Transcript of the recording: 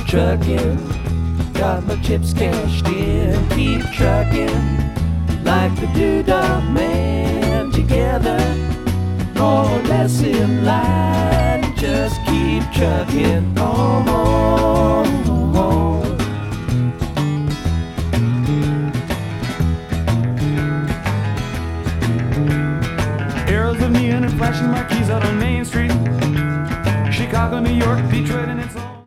trucking, got my chips cashed in. Keep trucking like the Doodah Man. Together, more or less in line. Just keep trucking on. Arrows of neon and flashing marquees out on Main Street. Chicago, New York, Detroit,